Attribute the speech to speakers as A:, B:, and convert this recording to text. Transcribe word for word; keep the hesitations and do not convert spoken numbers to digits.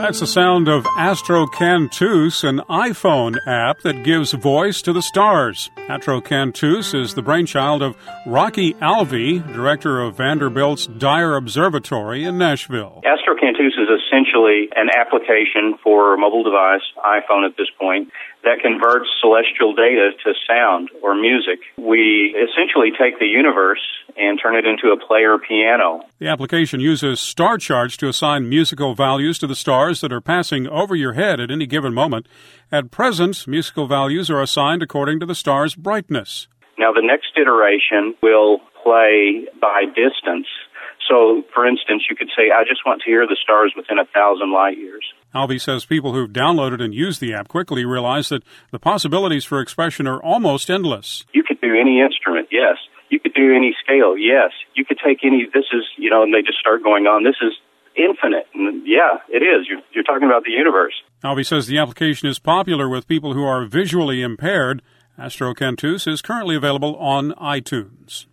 A: That's the sound of Astro Cantus, an iPhone app that gives voice to the stars. Astro Cantus is the brainchild of Rocky Alvey, director of Vanderbilt's Dyer Observatory in Nashville.
B: Astro Cantus is essentially an application for a mobile device, iPhone at this point, that converts celestial data to sound or music. We essentially take the universe and turn it into a player piano.
A: The application uses star charts to assign musical values to the stars that are passing over your head at any given moment. At present, musical values are assigned according to the star's brightness.
B: Now, the next iteration will play by distance. So, for instance, you could say, I just want to hear the stars within a thousand light years.
A: Alvey says people who've downloaded and used the app quickly realize that the possibilities for expression are almost endless.
B: You could do any instrument, yes. You could do any scale, yes. You could take any, this is, you know, and they just start going on. This is infinite. And yeah, it is. You're, you're talking about the universe.
A: Alvey says the application is popular with people who are visually impaired. Astro Cantus is currently available on iTunes.